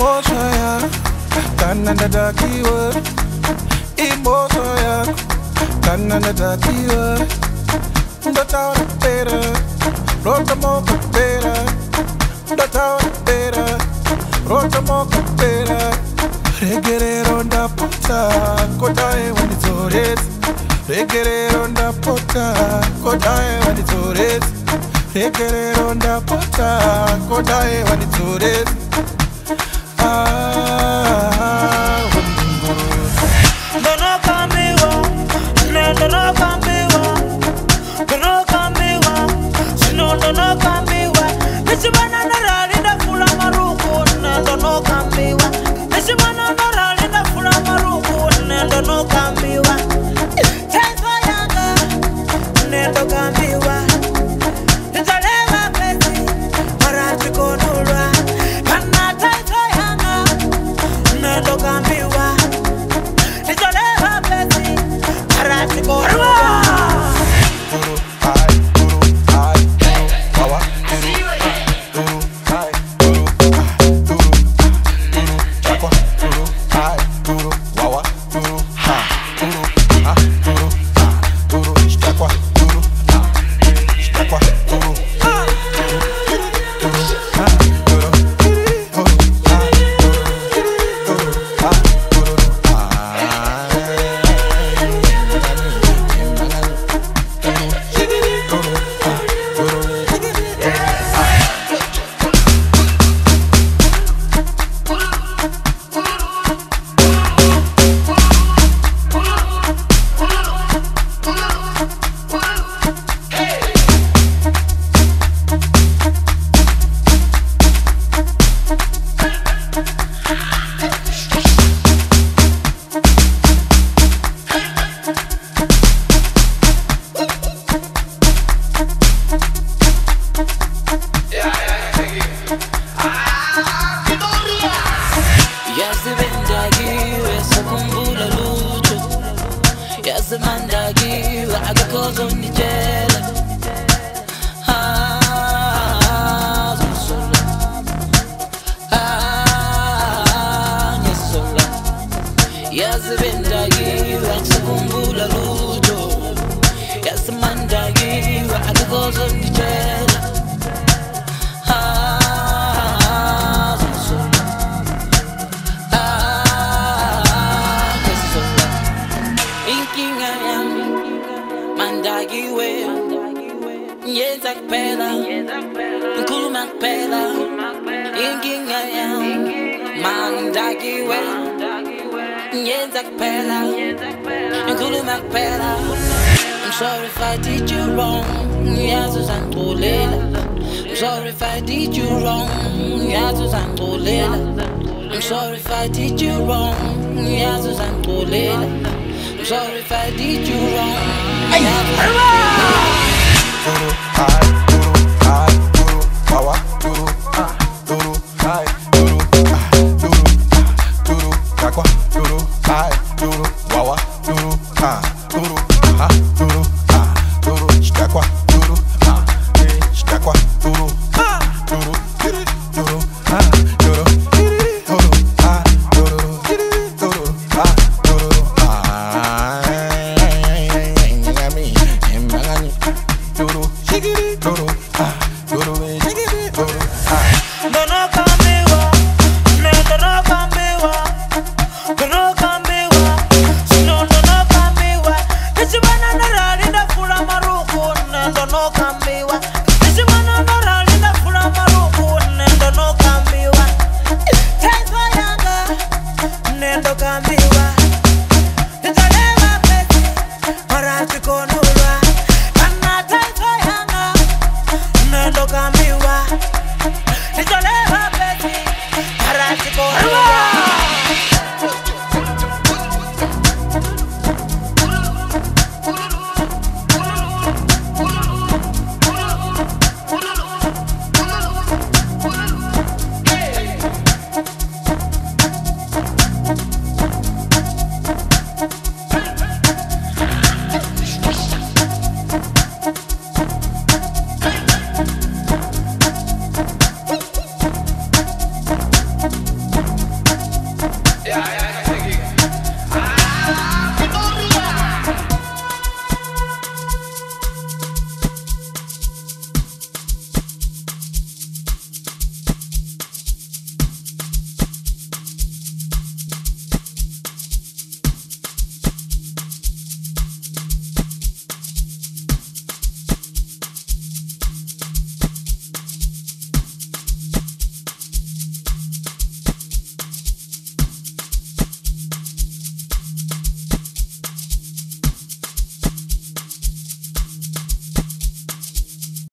Emotion, kananda dakiwa. Emotion, kananda dakiwa. Ndota pera, rota moka pera. Ndota pera, rota moka pera. Regere ronda pota, kodae wanitores. Regere ronda pota, kodae wanitores. Regere ronda pota, kodae wanitores. Dono kambiwa, ne dono kambiwa, dono kambiwa, sino dono kambiwa. Nishibana narali na fula maruku, ne dono kambiwa. Nishibana narali na fula maruku, ne dono kambiwa. Tenso yanga, ne dono kambiwa. Nitalewa pesi, marati konulwa. Kana tenso yanga, ne dono kambiwa. Nitalewa pesi, marati konulwa. I'm sorry if I did you wrong. I'm sorry if I did you wrong. I'm sorry if I did you wrong. I'm sorry if I did you Don't know,